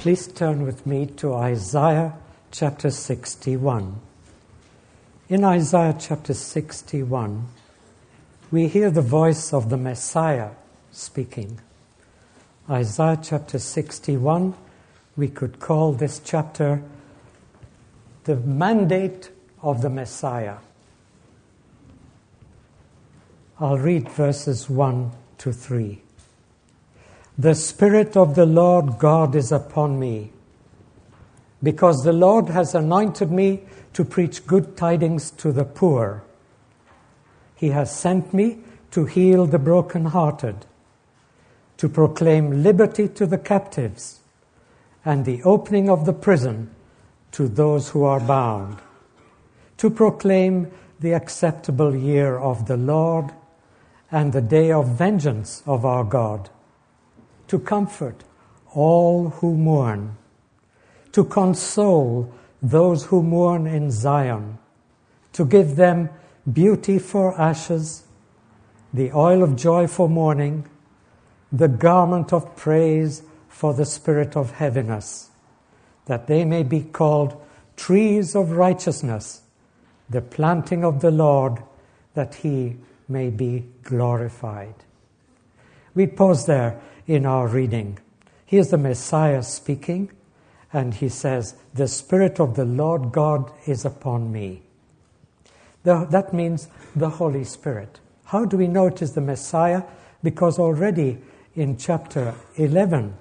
Please turn with me to Isaiah chapter 61. In Isaiah chapter 61, we hear the voice of the Messiah speaking. Isaiah chapter 61, we could call this chapter the mandate of the Messiah. I'll read verses 1 to 3. The Spirit of the Lord God is upon me, because the Lord has anointed me to preach good tidings to the poor. He has sent me to heal the brokenhearted, to proclaim liberty to the captives, and the opening of the prison to those who are bound, to proclaim the acceptable year of the Lord and the day of vengeance of our God, to comfort all who mourn, to console those who mourn in Zion, to give them beauty for ashes, the oil of joy for mourning, the garment of praise for the spirit of heaviness, that they may be called trees of righteousness, the planting of the Lord, that he may be glorified. We pause there in our reading. Here's the Messiah speaking, and he says, the Spirit of the Lord God is upon me. That means the Holy Spirit. How do we know it is the Messiah? Because already in chapter 11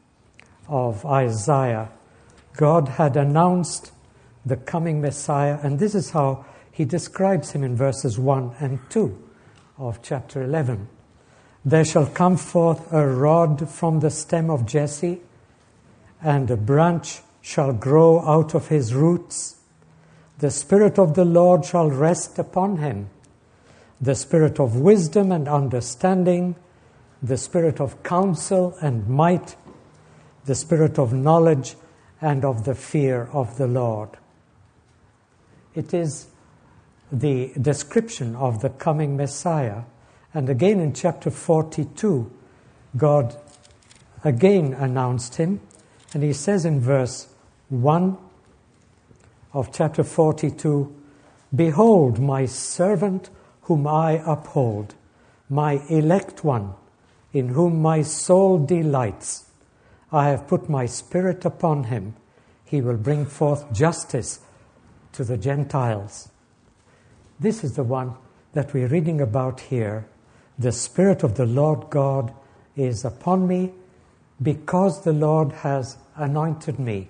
of Isaiah, God had announced the coming Messiah, and this is how he describes him in verses 1 and 2 of chapter 11. There shall come forth a rod from the stem of Jesse, and a branch shall grow out of his roots. The Spirit of the Lord shall rest upon him, the Spirit of wisdom and understanding, the Spirit of counsel and might, the Spirit of knowledge and of the fear of the Lord. It is the description of the coming Messiah. And again in chapter 42, God again announced him. And he says in verse 1 of chapter 42, Behold, my servant whom I uphold, my elect one, in whom my soul delights. I have put my spirit upon him. He will bring forth justice to the Gentiles. This is the one that we're reading about here. The Spirit of the Lord God is upon me, because the Lord has anointed me.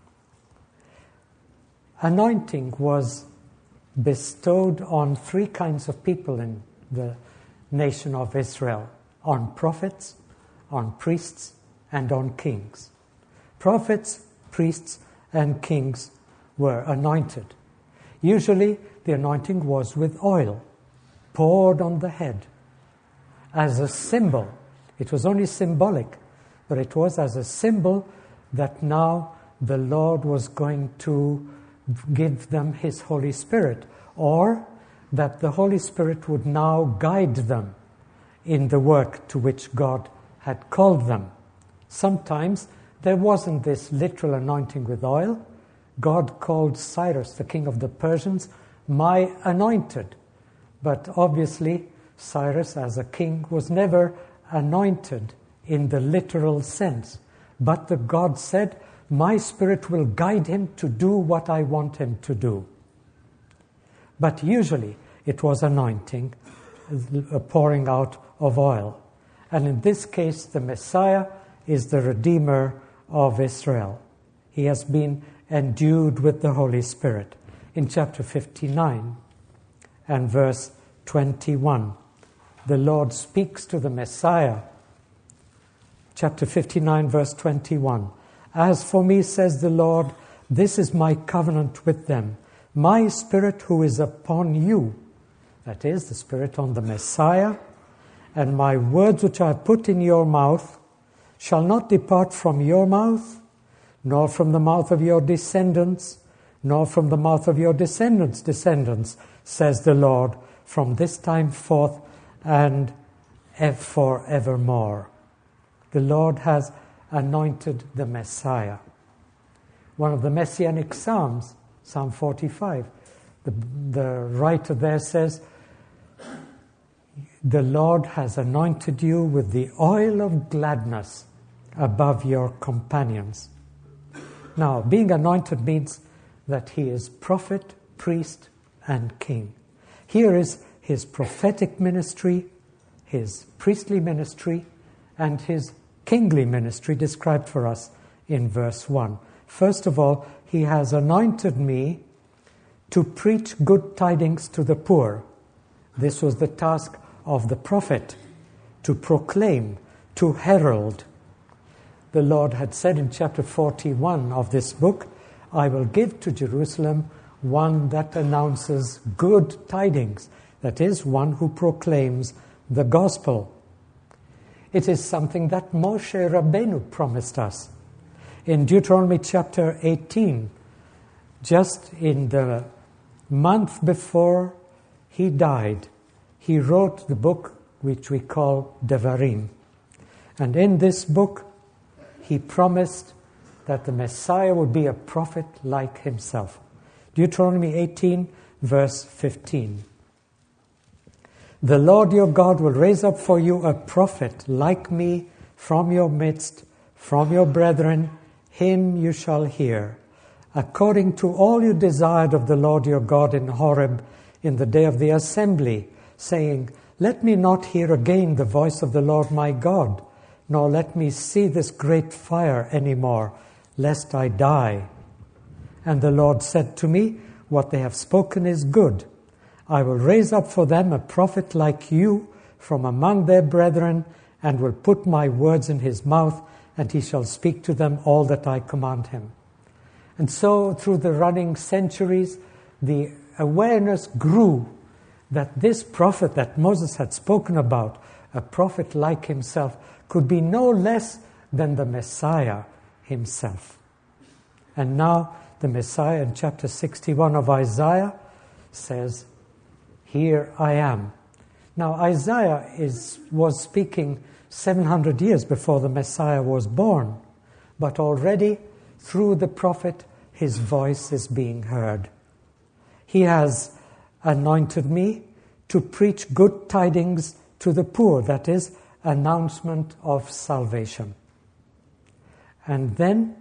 Anointing was bestowed on three kinds of people in the nation of Israel: on prophets, on priests, and on kings. Prophets, priests, and kings were anointed. Usually the anointing was with oil poured on the head as a symbol. It was only symbolic, but it was as a symbol that now the Lord was going to give them his Holy Spirit, or that the Holy Spirit would now guide them in the work to which God had called them. Sometimes there wasn't this literal anointing with oil. God called Cyrus, the king of the Persians, my anointed. But obviously, Cyrus, as a king, was never anointed in the literal sense. But the God said, my spirit will guide him to do what I want him to do. But usually it was anointing, a pouring out of oil. And in this case, the Messiah is the Redeemer of Israel. He has been endued with the Holy Spirit. In chapter 59 and verse 21, the Lord speaks to the Messiah. Chapter 59, verse 21. As for me, says the Lord, this is my covenant with them. My Spirit who is upon you, that is, the Spirit on the Messiah, and my words which I have put in your mouth shall not depart from your mouth, nor from the mouth of your descendants, nor from the mouth of your descendants' descendants, says the Lord, from this time forth and forevermore. The Lord has anointed the Messiah. One of the Messianic Psalms, Psalm 45, the writer there says, "The Lord has anointed you with the oil of gladness above your companions." Now, being anointed means that he is prophet, priest, and king. Here is his prophetic ministry, his priestly ministry, and his kingly ministry described for us in verse 1. First of all, he has anointed me to preach good tidings to the poor. This was the task of the prophet, to proclaim, to herald. The Lord had said in chapter 41 of this book, "I will give to Jerusalem one that announces good tidings," that is, one who proclaims the gospel. It is something that Moshe Rabbeinu promised us. In Deuteronomy chapter 18, just in the month before he died, he wrote the book which we call Devarim. And in this book, he promised that the Messiah would be a prophet like himself. Deuteronomy 18, verse 15. "The Lord your God will raise up for you a prophet like me from your midst, from your brethren. Him you shall hear, according to all you desired of the Lord your God in Horeb in the day of the assembly, saying, 'Let me not hear again the voice of the Lord my God, nor let me see this great fire any more, lest I die.' And the Lord said to me, 'What they have spoken is good. I will raise up for them a prophet like you from among their brethren, and will put my words in his mouth, and he shall speak to them all that I command him.'" And so, through the running centuries, the awareness grew that this prophet that Moses had spoken about, a prophet like himself, could be no less than the Messiah himself. And now the Messiah in chapter 61 of Isaiah says, "Here I am." Now Isaiah was speaking 700 years before the Messiah was born, but already through the prophet his voice is being heard. "He has anointed me to preach good tidings to the poor," that is, announcement of salvation. And then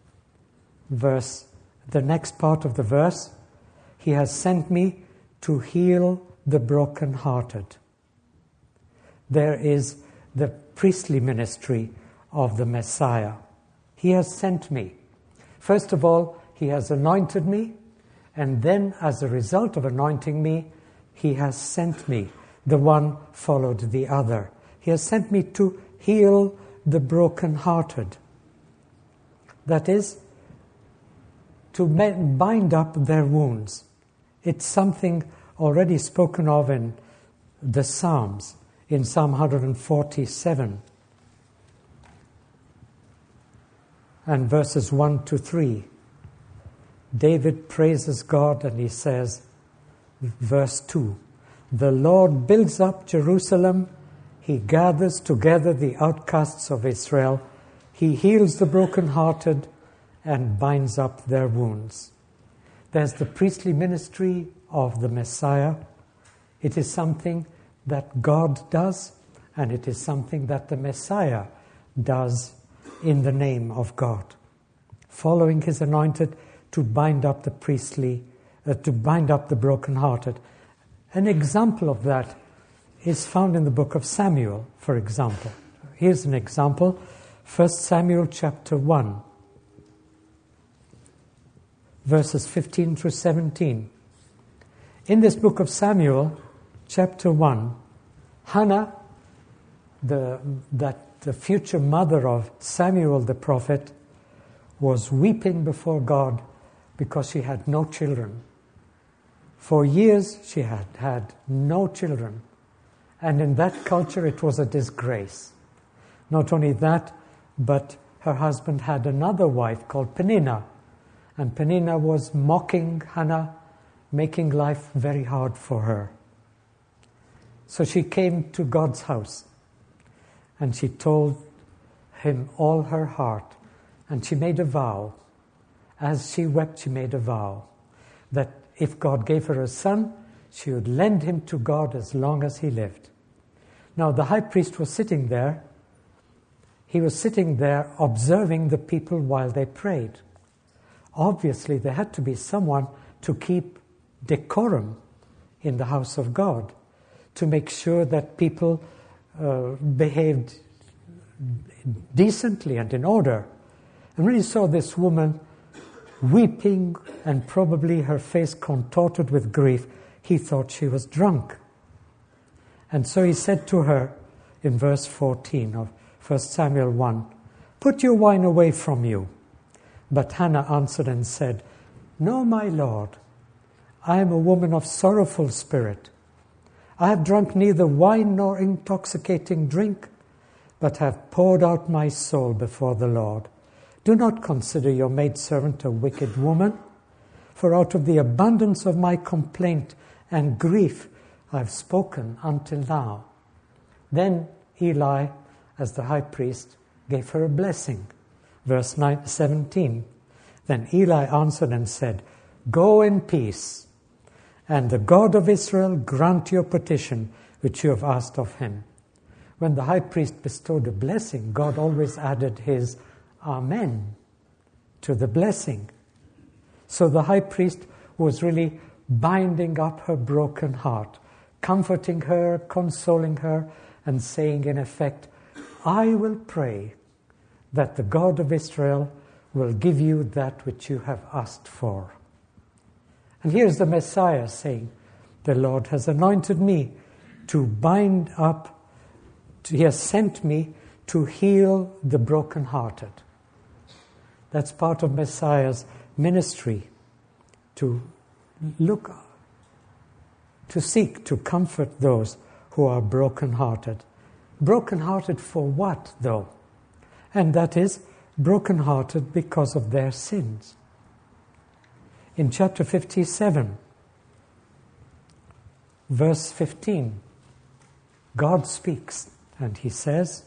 the next part of the verse, "He has sent me to heal the brokenhearted." There is the priestly ministry of the Messiah. He has sent me. First of all, he has anointed me, and then as a result of anointing me, he has sent me. The one followed the other. He has sent me to heal the brokenhearted. That is, to bind up their wounds. It's something already spoken of in the Psalms, in Psalm 147 and verses 1 to 3. David praises God and he says, verse 2, "The Lord builds up Jerusalem, he gathers together the outcasts of Israel, he heals the brokenhearted and binds up their wounds." There's the priestly ministry of the Messiah. It is something that God does, and it is something that the Messiah does in the name of God, following his anointed to bind up the brokenhearted. An example of that is found in the book of Samuel, for example. Here's an example, 1 Samuel chapter 1, verses 15 through 17. In this book of Samuel, chapter 1, Hannah, the future mother of Samuel the prophet, was weeping before God because she had no children. For years she had had no children, and in that culture it was a disgrace. Not only that, but her husband had another wife called Peninnah, and Peninnah was mocking Hannah, making life very hard for her. So she came to God's house, and she told him all her heart. And she made a vow. As she wept, she made a vow that if God gave her a son, she would lend him to God as long as he lived. Now the high priest was sitting there. He was sitting there observing the people while they prayed. Obviously, there had to be someone to keep decorum in the house of God, to make sure that people behaved decently and in order. And when he saw this woman weeping and probably her face contorted with grief, he thought she was drunk. And so he said to her in verse 14 of 1 Samuel 1, "Put your wine away from you." But Hannah answered and said, "No, my Lord, I am a woman of sorrowful spirit. I have drunk neither wine nor intoxicating drink, but have poured out my soul before the Lord. Do not consider your maidservant a wicked woman, for out of the abundance of my complaint and grief I have spoken until now." Then Eli, as the high priest, gave her a blessing. Verse 17, "Then Eli answered and said, 'Go in peace, and the God of Israel grant your petition which you have asked of him.'" When the high priest bestowed a blessing, God always added his Amen to the blessing. So the high priest was really binding up her broken heart, comforting her, consoling her, and saying in effect, "I will pray that the God of Israel will give you that which you have asked for." And here's the Messiah saying, "The Lord has anointed me to bind up, he has sent me to heal the brokenhearted." That's part of Messiah's ministry, to look, to seek to comfort those who are brokenhearted. Brokenhearted for what, though? And that is brokenhearted because of their sins. In chapter 57, verse 15, God speaks and he says,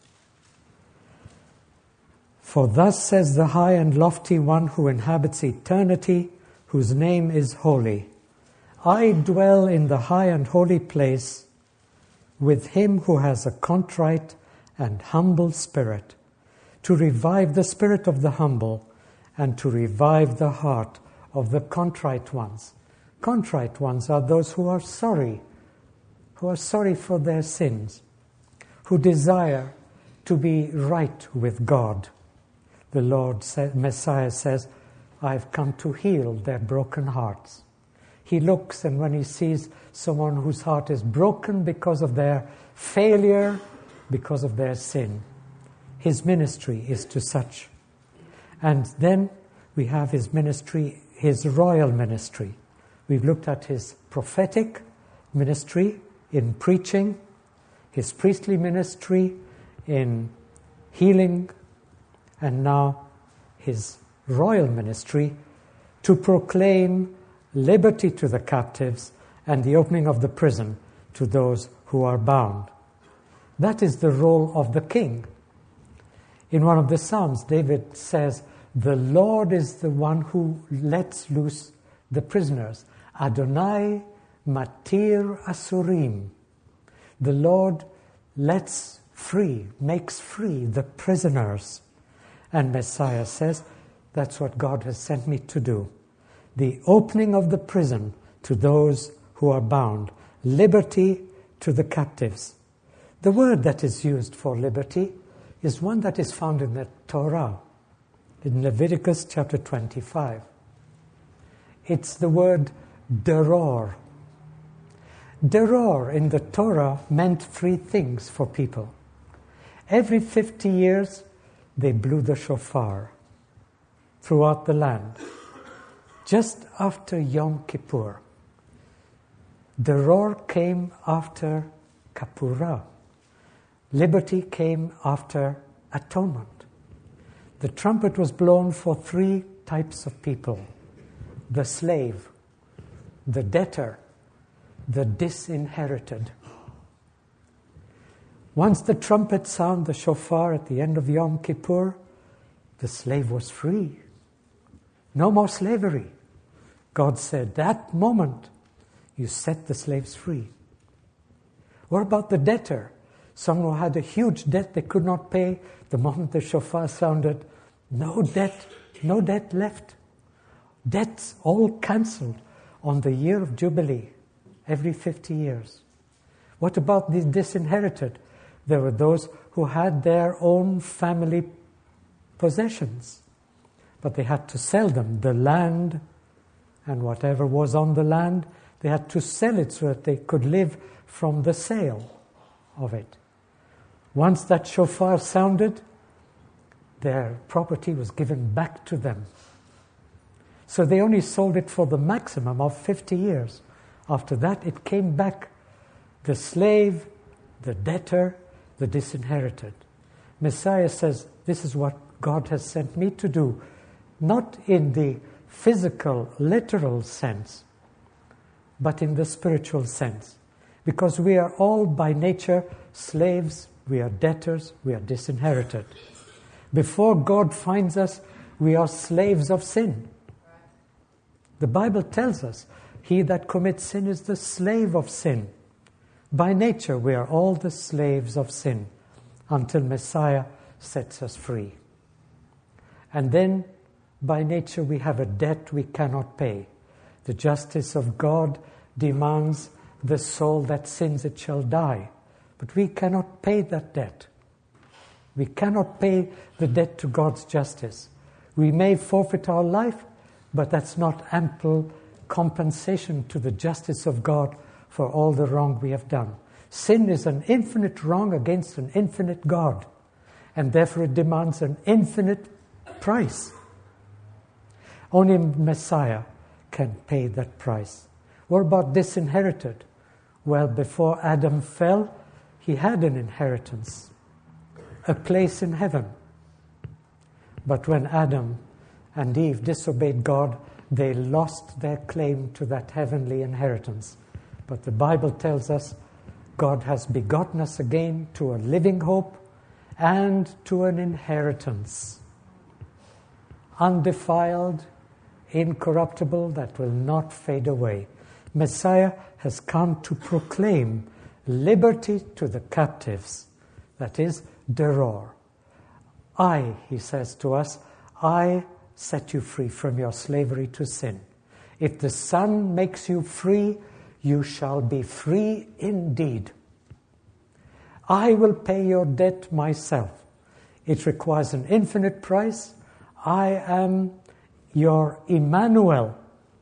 "For thus says the high and lofty one who inhabits eternity, whose name is holy. I dwell in the high and holy place with him who has a contrite and humble spirit, to revive the spirit of the humble and to revive the heart of the contrite ones." Contrite ones are those who are sorry for their sins, who desire to be right with God. The Lord, Messiah says, "I've come to heal their broken hearts." He looks, and when he sees someone whose heart is broken because of their failure, because of their sin, his ministry is to such. And then we have his ministry, his royal ministry. We've looked at his prophetic ministry in preaching, his priestly ministry in healing, and now his royal ministry to proclaim liberty to the captives and the opening of the prison to those who are bound. That is the role of the king. In one of the Psalms, David says, "The Lord is the one who lets loose the prisoners. Adonai matir asurim." The Lord lets free, makes free the prisoners. And Messiah says, that's what God has sent me to do. The opening of the prison to those who are bound. Liberty to the captives. The word that is used for liberty is one that is found in the Torah, in Leviticus chapter 25. It's the word deror. Deror in the Torah meant three things for people. Every 50 years, they blew the shofar throughout the land. Just after Yom Kippur, Deror came after Kapura. Liberty came after atonement. The trumpet was blown for three types of people: the slave, the debtor, the disinherited. Once the trumpet sounded the shofar at the end of Yom Kippur, the slave was free. No more slavery. God said, that moment, you set the slaves free. What about the debtor? Someone who had a huge debt they could not pay. The moment the shofar sounded, no debt left. Debts all cancelled on the year of Jubilee, every 50 years. What about the disinherited? There were those who had their own family possessions, but they had to sell them, the land and whatever was on the land. They had to sell it so that they could live from the sale of it. Once that shofar sounded, their property was given back to them. So they only sold it for the maximum of 50 years. After that, it came back. The slave, the debtor, the disinherited. Messiah says, this is what God has sent me to do, not in the physical, literal sense, but in the spiritual sense. Because we are all by nature slaves, we are debtors, we are disinherited. Before God finds us, we are slaves of sin. The Bible tells us, he that commits sin is the slave of sin. By nature, we are all the slaves of sin until Messiah sets us free. And then, by nature, we have a debt we cannot pay. The justice of God demands the soul that sins, it shall die. But we cannot pay that debt. We cannot pay the debt to God's justice. We may forfeit our life, but that's not ample compensation to the justice of God for all the wrong we have done. Sin is an infinite wrong against an infinite God, and therefore it demands an infinite price. Only Messiah can pay that price. What about disinherited? Well, before Adam fell, he had an inheritance, a place in heaven. But when Adam and Eve disobeyed God, they lost their claim to that heavenly inheritance. But the Bible tells us God has begotten us again to a living hope and to an inheritance, undefiled, incorruptible, that will not fade away. Messiah has come to proclaim liberty to the captives. That is, deror. I, he says to us, I set you free from your slavery to sin. If the Son makes you free, you shall be free indeed. I will pay your debt myself. It requires an infinite price. I am your Emmanuel,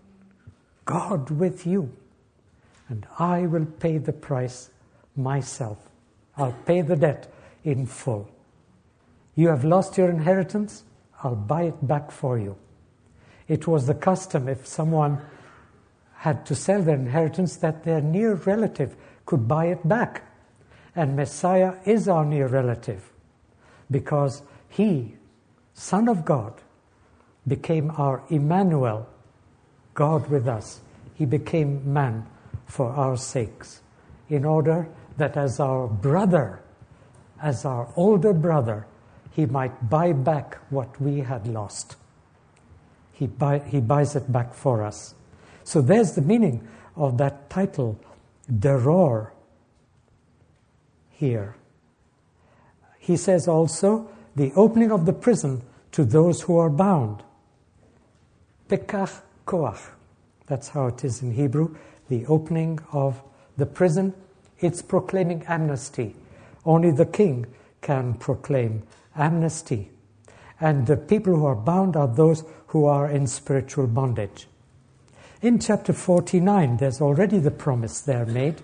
God with you. And I will pay the price myself. I'll pay the debt in full. You have lost your inheritance, I'll buy it back for you. It was the custom, if someone had to sell their inheritance, that their near relative could buy it back. And Messiah is our near relative, because he, Son of God, became our Emmanuel, God with us. He became man for our sakes, in order that as our brother, as our older brother, he might buy back what we had lost. He buys it back for us. So there's the meaning of that title, deror, here. He says also, the opening of the prison to those who are bound. Pekach koach. That's how it is in Hebrew. The opening of the prison. It's proclaiming amnesty. Only the king can proclaim amnesty. And the people who are bound are those who are in spiritual bondage. In chapter 49, there's already the promise there made.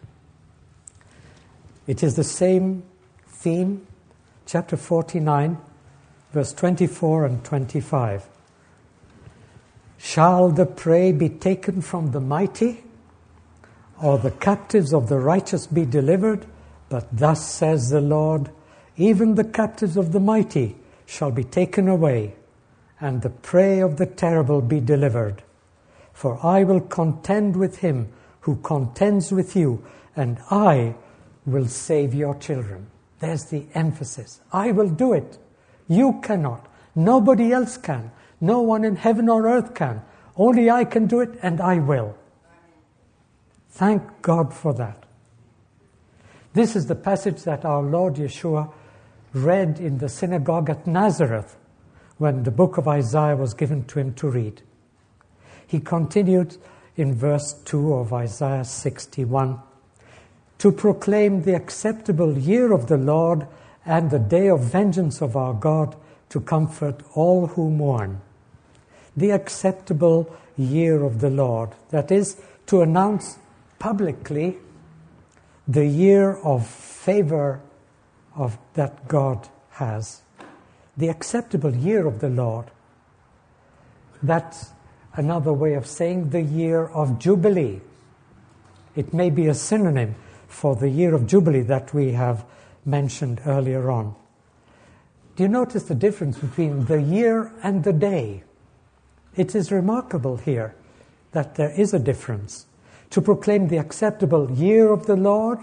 It is the same theme, chapter 49, verse 24 and 25. Shall the prey be taken from the mighty, or the captives of the righteous be delivered? But thus says the Lord, even the captives of the mighty shall be taken away, and the prey of the terrible be delivered. For I will contend with him who contends with you, and I will save your children. There's the emphasis. I will do it. You cannot. Nobody else can. No one in heaven or earth can. Only I can do it, and I will. Thank God for that. This is the passage that our Lord Yeshua read in the synagogue at Nazareth when the book of Isaiah was given to him to read. He continued in verse 2 of Isaiah 61, to proclaim the acceptable year of the Lord and the day of vengeance of our God, to comfort all who mourn. The acceptable year of the Lord, that is, to announce publicly the year of favor that God has. The acceptable year of the Lord. That's another way of saying the year of Jubilee. It may be a synonym for the year of Jubilee that we have mentioned earlier on. Do you notice the difference between the year and the day? It is remarkable here that there is a difference. To proclaim the acceptable year of the Lord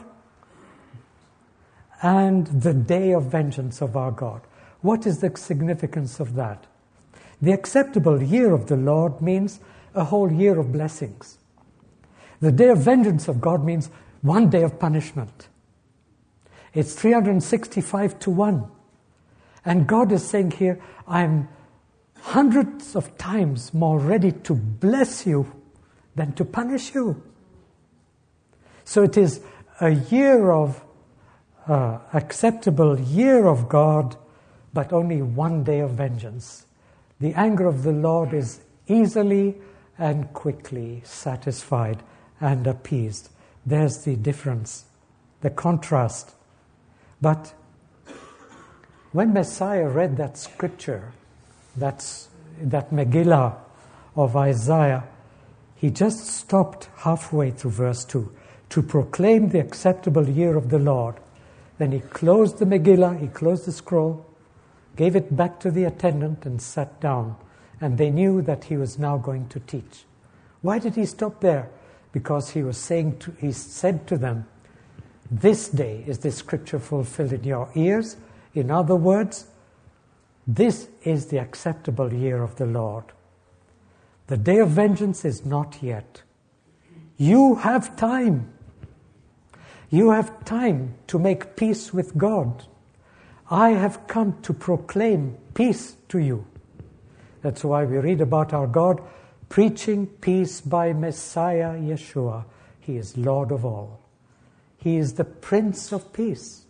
and the day of vengeance of our God. What is the significance of that? The acceptable year of the Lord means a whole year of blessings. The day of vengeance of God means one day of punishment. It's 365 to 1. And God is saying here, I'm hundreds of times more ready to bless you than to punish you. So it is a year of acceptable year of God, but only one day of vengeance. The anger of the Lord is easily and quickly satisfied and appeased. There's the difference, the contrast. But when Messiah read that scripture, that Megillah of Isaiah, he just stopped halfway through verse 2 to proclaim the acceptable year of the Lord. Then he closed the Megillah, he closed the scroll, gave it back to the attendant and sat down. And they knew that he was now going to teach. Why did he stop there? Because he said to them, this day is this scripture fulfilled in your ears. In other words, this is the acceptable year of the Lord. The day of vengeance is not yet. You have time. You have time to make peace with God. I have come to proclaim peace to you. That's why we read about our God preaching peace by Messiah Yeshua. He is Lord of all. He is the Prince of Peace.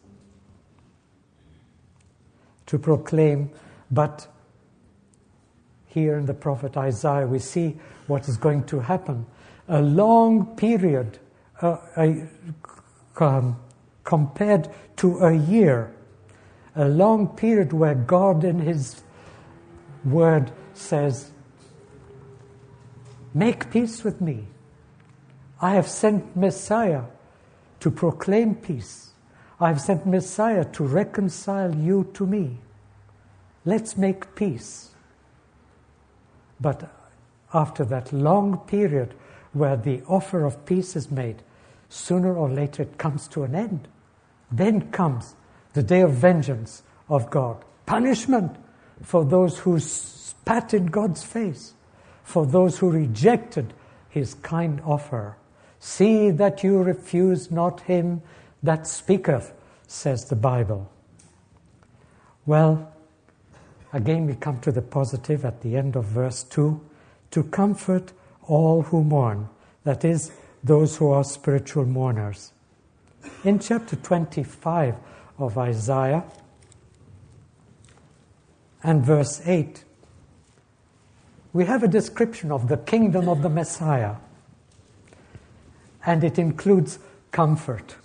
To proclaim, but here in the prophet Isaiah we see what is going to happen. A long period compared to a year. A long period where God in His Word says, make peace with me. I have sent Messiah to proclaim peace. I have sent Messiah to reconcile you to me. Let's make peace. But after that long period where the offer of peace is made, sooner or later it comes to an end. Then comes the day of vengeance of God. Punishment for those who spat in God's face, for those who rejected His kind offer. See that you refuse not him that speaketh, says the Bible. Well, again we come to the positive at the end of verse 2, to comfort all who mourn, that is, those who are spiritual mourners. In chapter 25 of Isaiah and verse 8, we have a description of the kingdom of the Messiah, and it includes comfort.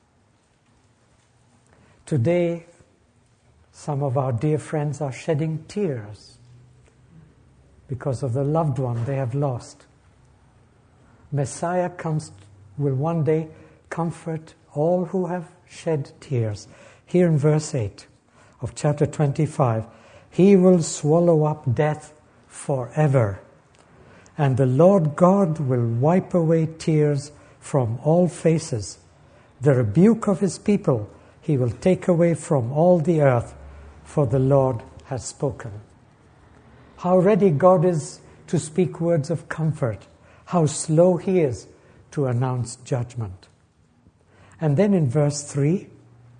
Today, some of our dear friends are shedding tears because of the loved one they have lost. Messiah will one day comfort all who have shed tears. Here in verse 8 of chapter 25, He will swallow up death forever, and the Lord God will wipe away tears from all faces. The rebuke of his people he will take away from all the earth, for the Lord has spoken. How ready God is to speak words of comfort. How slow he is to announce judgment. And then in verse 3,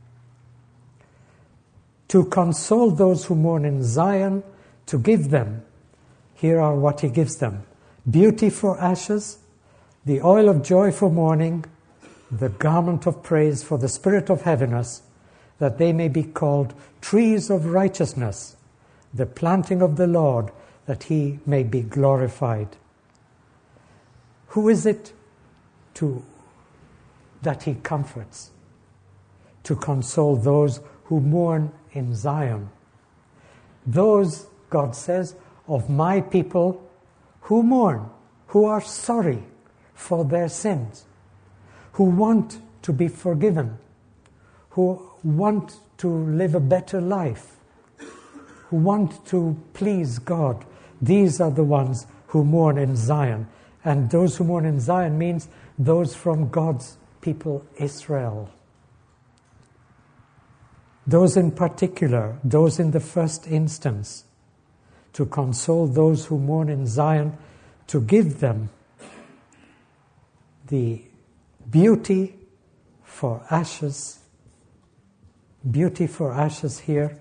to console those who mourn in Zion, to give them, here are what he gives them: beauty for ashes, the oil of joy for mourning, the garment of praise for the spirit of heaviness, that they may be called trees of righteousness, the planting of the Lord, that he may be glorified. Who is it that he comforts? To console those who mourn in Zion. Those, God says, of my people who mourn, who are sorry for their sins, who want to be forgiven, who want to live a better life, who want to please God. These are the ones who mourn in Zion. And those who mourn in Zion means those from God's people, Israel. Those in particular, those in the first instance, to console those who mourn in Zion, to give them the beauty for ashes. Beauty for ashes here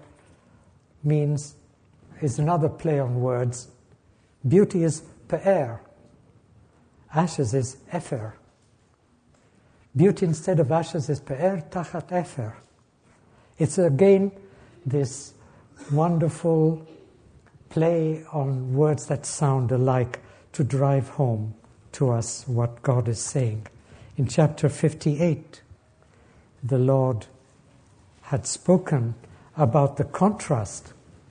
is another play on words. Beauty is pe'er. Ashes is efer. Beauty instead of ashes is pe'er tachat efer. It's again this wonderful play on words that sound alike to drive home to us what God is saying. In chapter 58, the Lord had spoken about the contrast.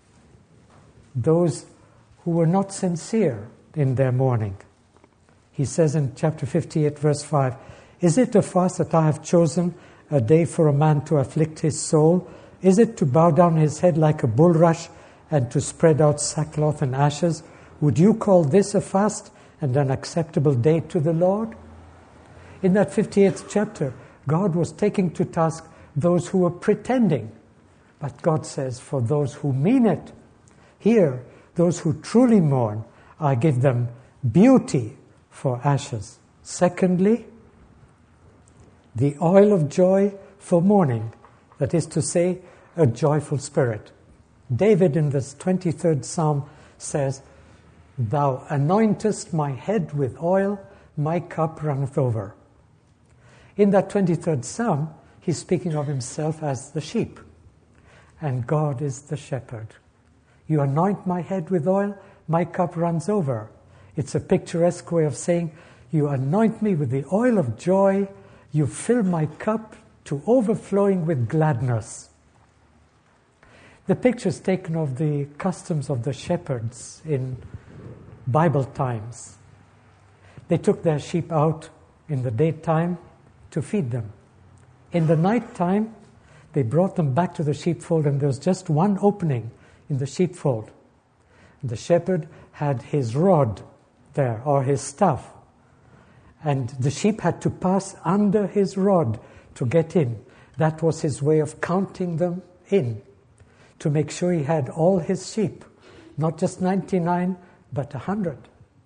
Those who were not sincere in their mourning. He says in chapter 58, verse 5, "Is it a fast that I have chosen, a day for a man to afflict his soul? Is it to bow down his head like a bulrush and to spread out sackcloth and ashes? Would you call this a fast and an acceptable day to the Lord?" In that 58th chapter, God was taking to task those who were pretending. But God says, for those who mean it, here, those who truly mourn, I give them beauty for ashes. Secondly, the oil of joy for mourning, that is to say, a joyful spirit. David in this 23rd Psalm says, "Thou anointest my head with oil, my cup runneth over." In that 23rd Psalm, he's speaking of himself as the sheep, and God is the shepherd. You anoint my head with oil, my cup runs over. It's a picturesque way of saying, you anoint me with the oil of joy, you fill my cup to overflowing with gladness. The picture is taken of the customs of the shepherds in Bible times. They took their sheep out in the daytime to feed them. In the night time, they brought them back to the sheepfold, and there was just one opening in the sheepfold. The shepherd had his rod there, or his staff, and the sheep had to pass under his rod to get in. That was his way of counting them in, to make sure he had all his sheep, not just 99, but 100.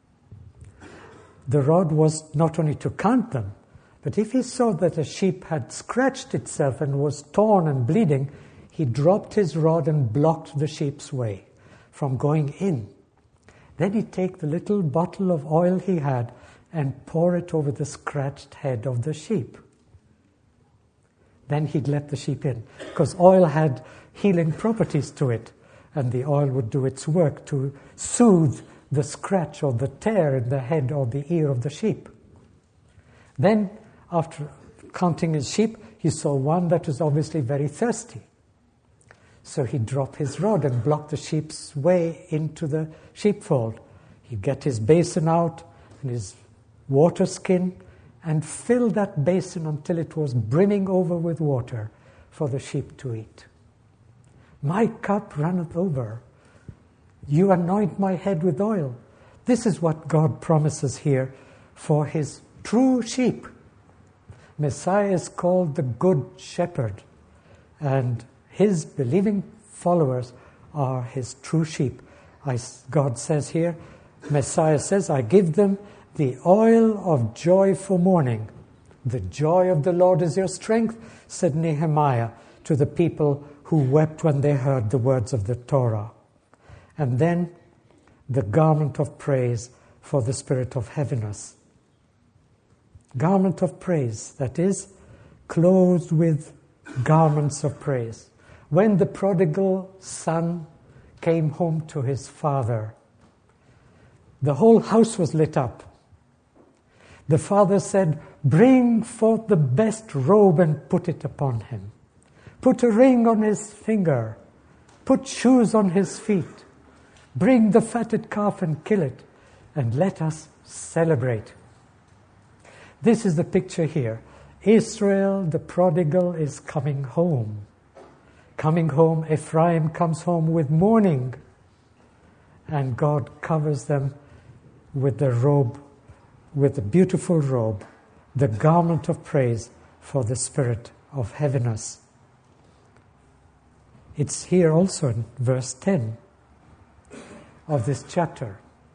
The rod was not only to count them, but if he saw that a sheep had scratched itself and was torn and bleeding, he dropped his rod and blocked the sheep's way from going in. Then he'd take the little bottle of oil he had and pour it over the scratched head of the sheep. Then he'd let the sheep in, because oil had healing properties to it, and the oil would do its work to soothe the scratch or the tear in the head or the ear of the sheep. Then, after counting his sheep, he saw one that was obviously very thirsty. So he'd drop his rod and block the sheep's way into the sheepfold. He'd get his basin out and his water skin and fill that basin until it was brimming over with water for the sheep to eat. My cup runneth over. You anoint my head with oil. This is what God promises here for his true sheep. Messiah is called the Good Shepherd, and his believing followers are his true sheep. God says here, Messiah says, I give them the oil of joy for mourning. The joy of the Lord is your strength, said Nehemiah to the people who wept when they heard the words of the Torah. And then the garment of praise for the spirit of heaviness. Garment of praise, that is, clothed with garments of praise. When the prodigal son came home to his father, the whole house was lit up. The father said, bring forth the best robe and put it upon him. Put a ring on his finger. Put shoes on his feet. Bring the fatted calf and kill it, and let us celebrate. This is the picture here. Israel, the prodigal, is coming home. Coming home, Ephraim comes home with mourning, and God covers them with the robe, with the beautiful robe, the garment of praise for the spirit of heaviness. It's here also in verse 10 of this chapter.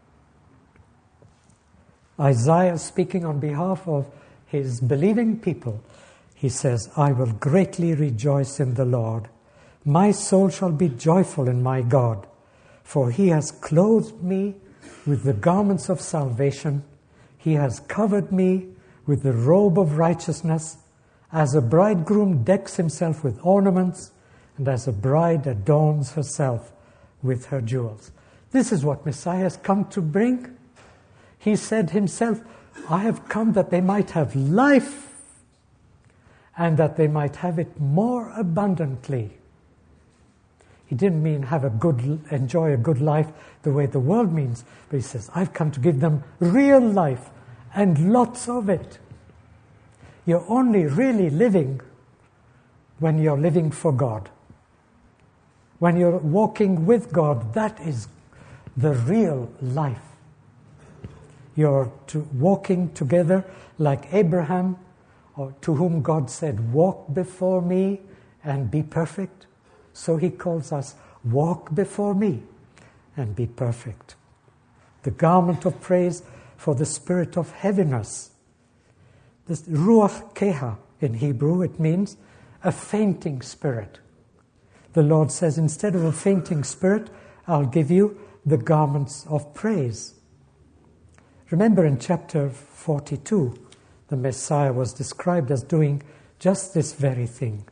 Isaiah, speaking on behalf of his believing people, he says, I will greatly rejoice in the Lord. My soul shall be joyful in my God, for he has clothed me with the garments of salvation. He has covered me with the robe of righteousness, as a bridegroom decks himself with ornaments, and as a bride adorns herself with her jewels. This is what Messiah has come to bring. He said himself, I have come that they might have life, and that they might have it more abundantly. He didn't mean enjoy a good life the way the world means, but he says, I've come to give them real life and lots of it. You're only really living when you're living for God. When you're walking with God, that is the real life. You're walking together like Abraham, or to whom God said, walk before me and be perfect. So he calls us, walk before me and be perfect. The garment of praise for the spirit of heaviness. This ruach keha in Hebrew, it means a fainting spirit. The Lord says, instead of a fainting spirit, I'll give you the garments of praise. Remember in chapter 42, the Messiah was described as doing just this very thing.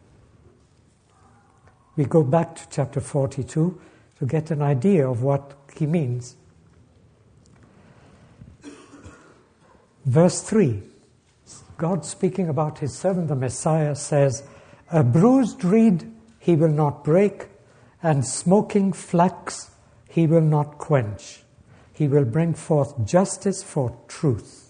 We go back to chapter 42 to get an idea of what he means. Verse 3, God speaking about his servant the Messiah says, a bruised reed he will not break, and smoking flax he will not quench. He will bring forth justice for truth.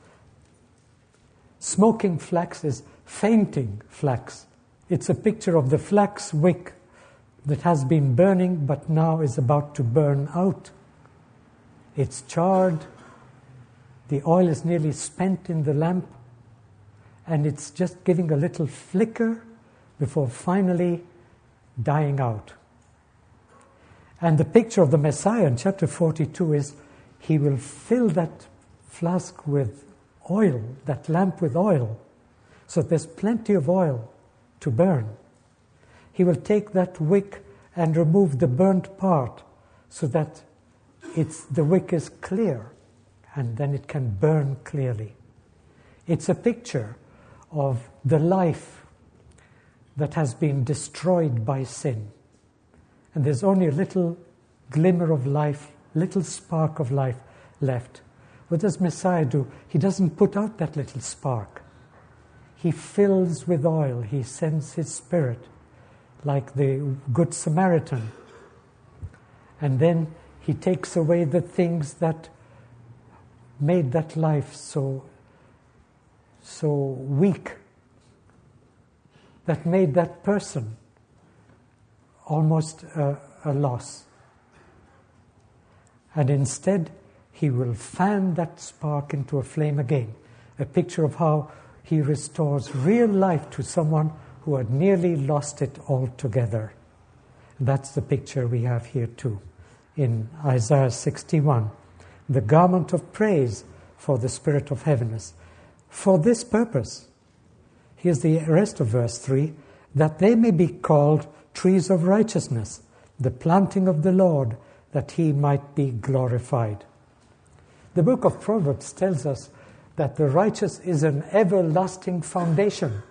Smoking flax is fainting flax. It's a picture of the flax wick that has been burning but now is about to burn out. It's charred. The oil is nearly spent in the lamp, and it's just giving a little flicker before finally dying out. And the picture of the Messiah in chapter 42 is he will fill that flask with oil, that lamp with oil, so there's plenty of oil to burn. He will take that wick and remove the burnt part so that the wick is clear, and then it can burn clearly. It's a picture of the life that has been destroyed by sin. And there's only a little glimmer of life, little spark of life left. What does Messiah do? He doesn't put out that little spark. He fills with oil. He sends his Spirit, like the Good Samaritan. And then he takes away the things that made that life so weak, that made that person almost a loss. And instead, he will fan that spark into a flame again. A picture of how He restores real life to someone who had nearly lost it altogether. That's the picture we have here too. In Isaiah 61, the garment of praise for the spirit of heaviness. For this purpose, here's the rest of verse 3, that they may be called trees of righteousness, the planting of the Lord, that he might be glorified. The book of Proverbs tells us that the righteous is an everlasting foundation.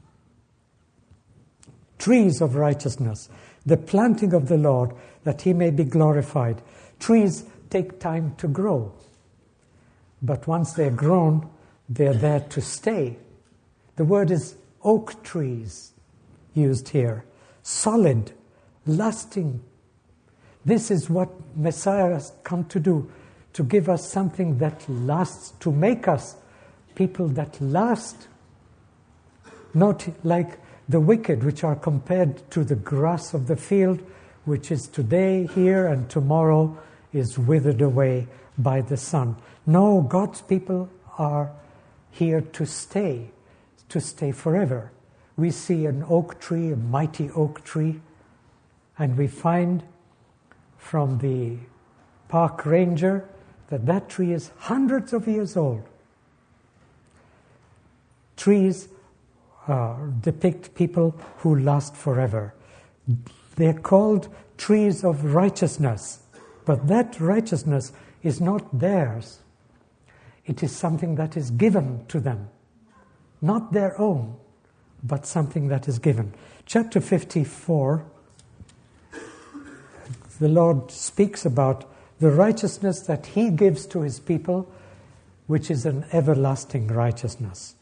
Trees of righteousness, the planting of the Lord, that he may be glorified. Trees take time to grow, but once they're grown, they're there to stay. The word is oak trees used here. Solid, lasting. This is what Messiah has come to do, to give us something that lasts, to make us people that last. Not like the wicked, which are compared to the grass of the field, which is today here and tomorrow is withered away by the sun. No, God's people are here to stay forever. We see an oak tree, a mighty oak tree, and we find from the park ranger that tree is hundreds of years old. Trees depict people who last forever. They're called trees of righteousness, but that righteousness is not theirs. It is something that is given to them. Not their own, but something that is given. Chapter 54, the Lord speaks about the righteousness that he gives to his people, which is an everlasting righteousness.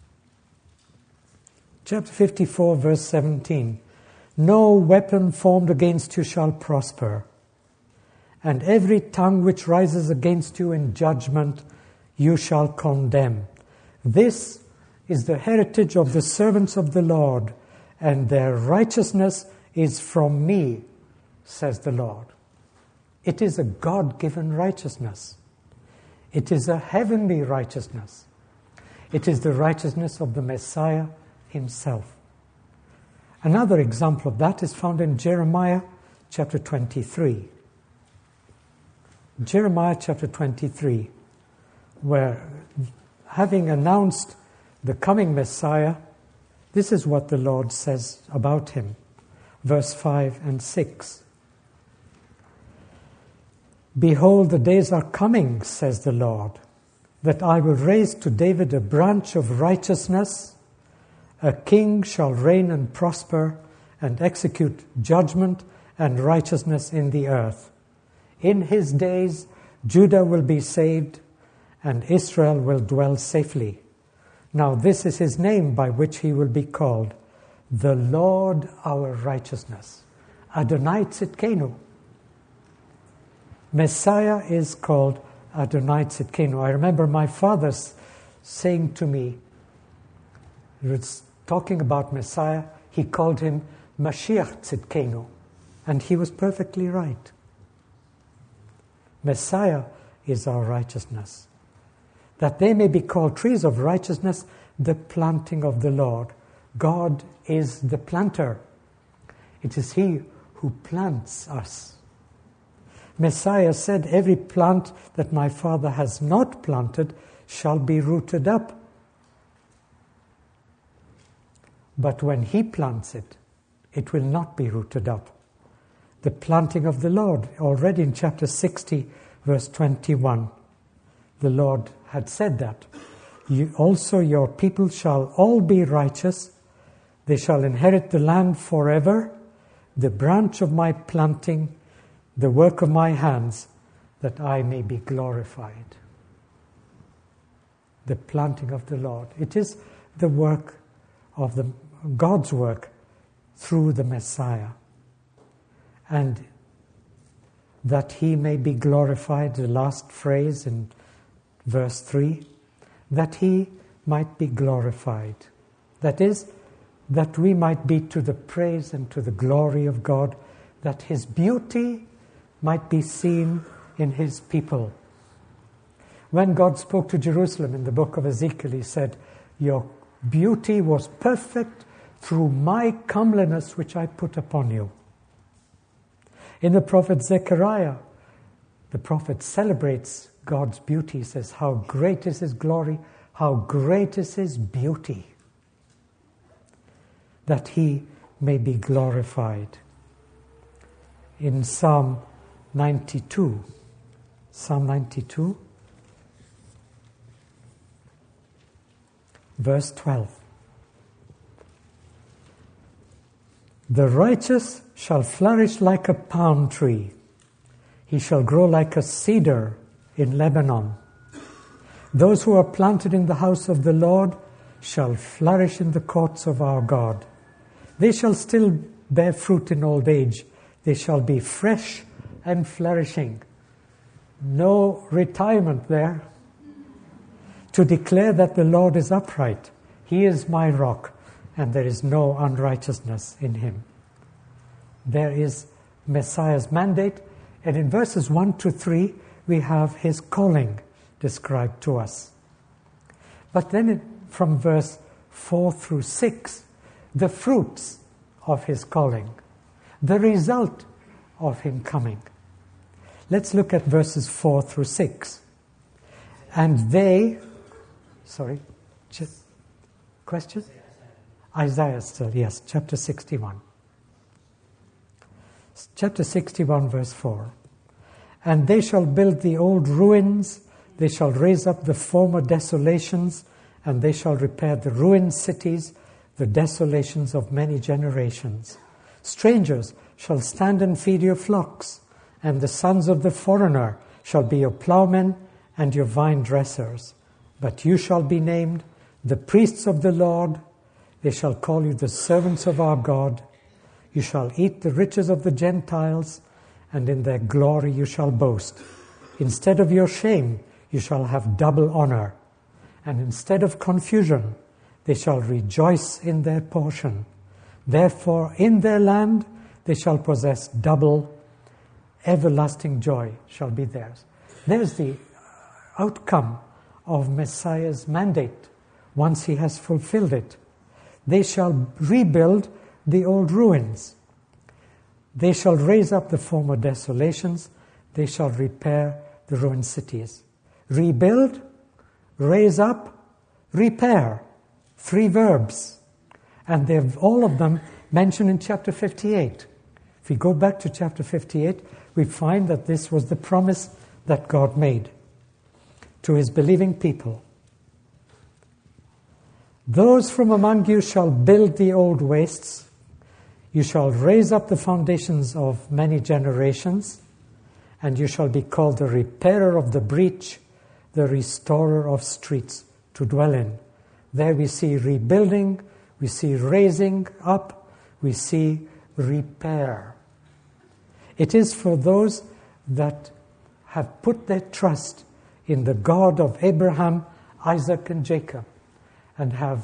Chapter 54, verse 17. No weapon formed against you shall prosper, and every tongue which rises against you in judgment you shall condemn. This is the heritage of the servants of the Lord, and their righteousness is from me, says the Lord. It is a God-given righteousness. It is a heavenly righteousness. It is the righteousness of the Messiah himself. Another example of that is found in Jeremiah chapter 23. Jeremiah chapter 23, where having announced the coming Messiah, this is what the Lord says about him. Verse 5 and 6. Behold, the days are coming, says the Lord, that I will raise to David a branch of righteousness. A king shall reign and prosper and execute judgment and righteousness in the earth. In his days, Judah will be saved and Israel will dwell safely. Now this is his name by which he will be called, the Lord our righteousness. Adonai Tzidkenu. Messiah is called Adonai Tzidkenu. I remember my father saying to me, he was talking about Messiah, he called him Mashiach Tzidkenu, and he was perfectly right. Messiah is our righteousness. That they may be called trees of righteousness, the planting of the Lord. God is the planter. It is he who plants us. Messiah said, every plant that my Father has not planted shall be rooted up. But when he plants it, it will not be rooted up. The planting of the Lord, already in chapter 60, verse 21, the Lord had said that. Also your people shall all be righteous. They shall inherit the land forever, the branch of my planting, the work of my hands, that I may be glorified. The planting of the Lord. It is the work of God's work through the Messiah. And that he may be glorified, the last phrase in verse 3, that he might be glorified. That is, that we might be to the praise and to the glory of God, that his beauty might be seen in his people. When God spoke to Jerusalem in the book of Ezekiel, he said, your beauty was perfect through my comeliness which I put upon you. In the prophet Zechariah, the prophet celebrates God's beauty. He says, how great is his glory, how great is his beauty, that he may be glorified. In Psalm 92, verse 12. The righteous shall flourish like a palm tree. He shall grow like a cedar in Lebanon. Those who are planted in the house of the Lord shall flourish in the courts of our God. They shall still bear fruit in old age. They shall be fresh and flourishing. No retirement there. To declare that the Lord is upright. He is my rock, and there is no unrighteousness in him. There is Messiah's mandate, and in verses 1 to 3, we have his calling described to us. But then from verse 4 through 6, the fruits of his calling, the result of him coming. Let's look at verses 4 through 6. And they, question? Isaiah still, yes, chapter 61. Chapter 61, verse 4. And they shall build the old ruins, they shall raise up the former desolations, and they shall repair the ruined cities, the desolations of many generations. Strangers shall stand and feed your flocks, and the sons of the foreigner shall be your plowmen and your vine dressers. But you shall be named the priests of the Lord. They shall call you the servants of our God. You shall eat the riches of the Gentiles, and in their glory you shall boast. Instead of your shame, you shall have double honor. And instead of confusion, they shall rejoice in their portion. Therefore, in their land, they shall possess double. Everlasting joy shall be theirs. There's the outcome of Messiah's mandate once he has fulfilled it. They shall rebuild the old ruins. They shall raise up the former desolations. They shall repair the ruined cities. Rebuild, raise up, repair. 3 verbs. And they've all of them mentioned in chapter 58. If we go back to chapter 58, we find that this was the promise that God made to his believing people. Those from among you shall build the old wastes. You shall raise up the foundations of many generations, and you shall be called the repairer of the breach, the restorer of streets to dwell in. There we see rebuilding, we see raising up, we see repair. It is for those that have put their trust in the God of Abraham, Isaac, and Jacob, and have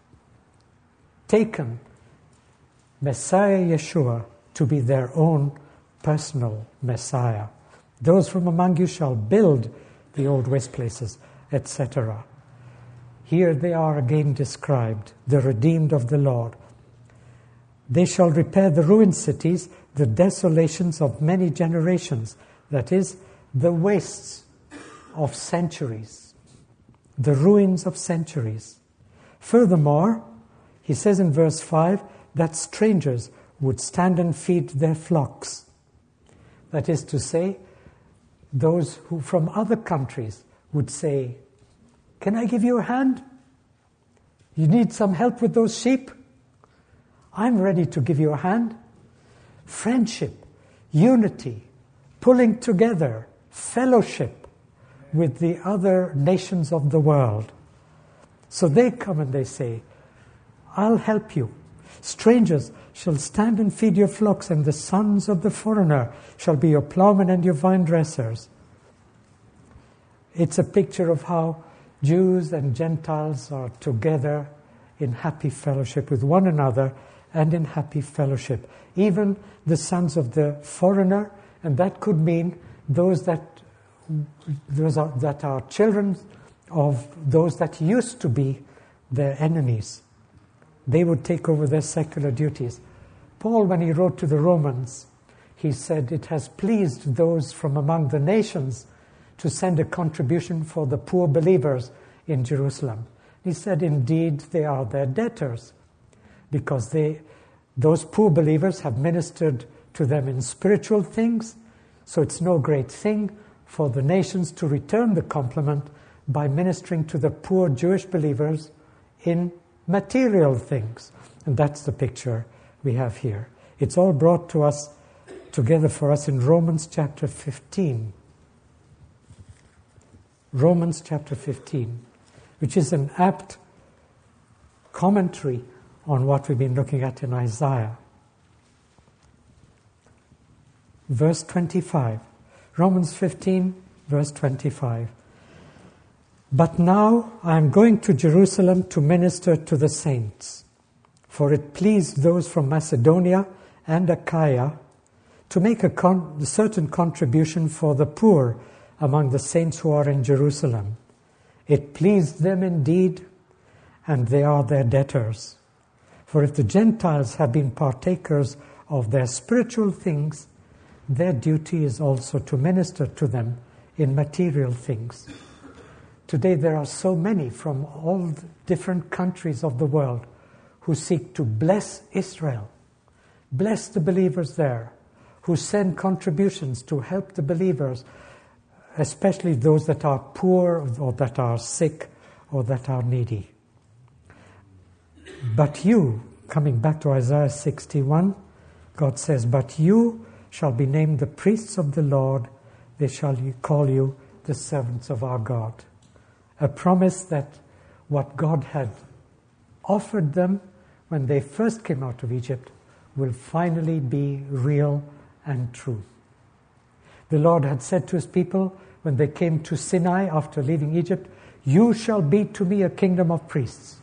taken Messiah Yeshua to be their own personal Messiah. Those from among you shall build the old waste places, etc. Here they are again described, the redeemed of the Lord. They shall repair the ruined cities, the desolations of many generations, that is, the wastes of centuries, the ruins of centuries. Furthermore, he says in verse 5 that strangers would stand and feed their flocks. That is to say, those who from other countries would say, "Can I give you a hand? You need some help with those sheep? I'm ready to give you a hand." Friendship, unity, pulling together, fellowship with the other nations of the world. So they come and they say, "I'll help you. Strangers shall stand and feed your flocks, and the sons of the foreigner shall be your plowmen and your vine dressers." It's a picture of how Jews and Gentiles are together in happy fellowship with one another and in happy fellowship. Even the sons of the foreigner, and that could mean those that are children of those that used to be their enemies. They would take over their secular duties. Paul, when he wrote to the Romans, he said, "It has pleased those from among the nations to send a contribution for the poor believers in Jerusalem." He said, "Indeed, they are their debtors, because those poor believers have ministered to them in spiritual things, so it's no great thing for the nations to return the compliment by ministering to the poor Jewish believers in material things." And that's the picture we have here. It's all brought to us together for us in Romans chapter 15. Romans chapter 15, which is an apt commentary on what we've been looking at in Isaiah. Verse 25. Romans 15, verse 25. "But now I am going to Jerusalem to minister to the saints, for it pleased those from Macedonia and Achaia to make a certain contribution for the poor among the saints who are in Jerusalem. It pleased them indeed, and they are their debtors. For if the Gentiles have been partakers of their spiritual things, their duty is also to minister to them in material things." Today there are so many from all different countries of the world who seek to bless Israel, bless the believers there, who send contributions to help the believers, especially those that are poor or that are sick or that are needy. But you, coming back to Isaiah 61, God says, "But you shall be named the priests of the Lord, they shall call you the servants of our God." A promise that what God had offered them when they first came out of Egypt will finally be real and true. The Lord had said to his people when they came to Sinai after leaving Egypt, "You shall be to me a kingdom of priests."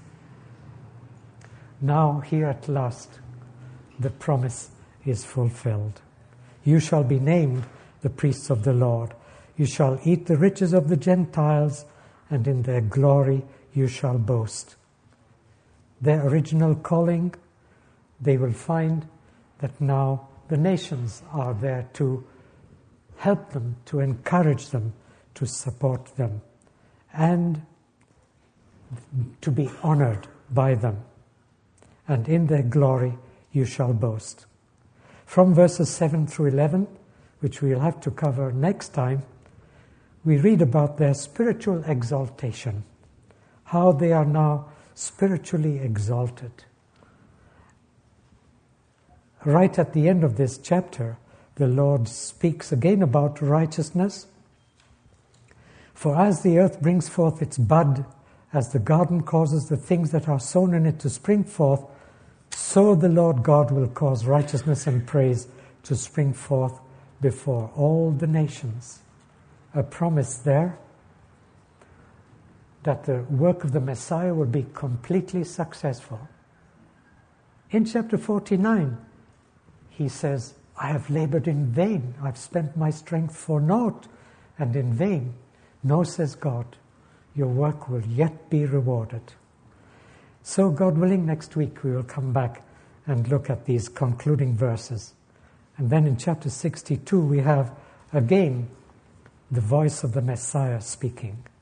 Now here at last the promise is fulfilled. "You shall be named the priests of the Lord. You shall eat the riches of the Gentiles, and in their glory you shall boast." Their original calling, they will find that now the nations are there to help them, to encourage them, to support them, and to be honored by them. "And in their glory you shall boast." From verses 7 through 11, which we'll have to cover next time, we read about their spiritual exaltation, how they are now spiritually exalted. Right at the end of this chapter, the Lord speaks again about righteousness. "For as the earth brings forth its bud, as the garden causes the things that are sown in it to spring forth, so the Lord God will cause righteousness and praise to spring forth before all the nations." A promise there that the work of the Messiah will be completely successful. In chapter 49, he says, "I have labored in vain. I've spent my strength for naught and in vain." No, says God, your work will yet be rewarded. So, God willing, next week we will come back and look at these concluding verses. And then in chapter 62 we have again the voice of the Messiah speaking.